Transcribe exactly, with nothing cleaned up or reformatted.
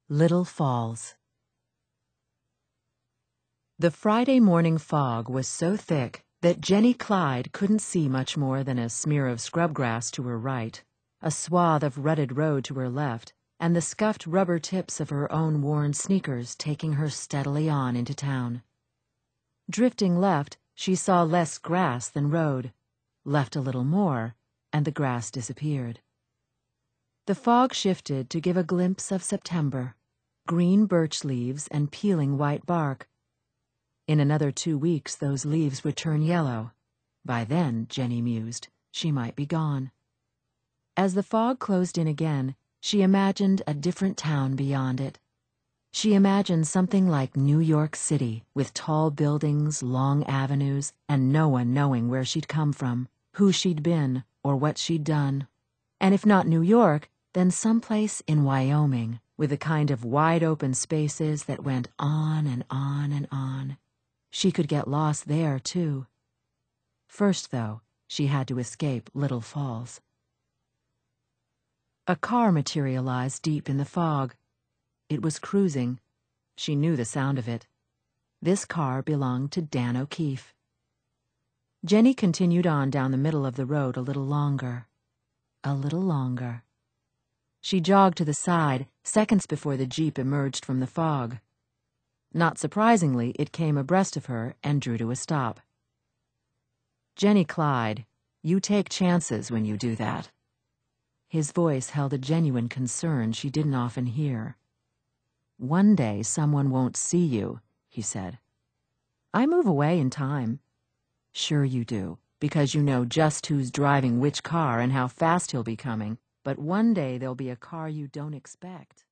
Little Falls. The Friday morning fog was so thick that Jenny Clyde couldn't see much more than a smear of scrubgrass to her right, a swath of rutted road to her left, and the scuffed rubber tips of her own worn sneakers taking her steadily on into town. Drifting left, she saw less grass than road. Left a little more, and the grass disappeared. The fog shifted to give a glimpse of September, green birch leaves and peeling white bark. In another two weeks those leaves would turn yellow. By then, Jenny mused, she might be gone. As the fog closed in again, she imagined a different town beyond it. She imagined something like New York City, with tall buildings, long avenues, and no one knowing where she'd come from, who she'd been, or what she'd done. And if not New York, then someplace in Wyoming, with a kind of wide-open spaces that went on and on and on. She could get lost there, too. First, though, she had to escape Little Falls. A car materialized deep in the fog. It was cruising. She knew the sound of it. This car belonged to Dan O'Keefe. Jenny continued on down the middle of the road a little longer. A little longer. She jogged to the side, seconds before the Jeep emerged from the fog. Not surprisingly, it came abreast of her and drew to a stop. "Jenny Clyde, you take chances when you do that." His voice held a genuine concern she didn't often hear. "One day someone won't see you," he said. "I move away in time." "Sure you do, because you know just who's driving which car and how fast he'll be coming. But one day there'll be a car you don't expect."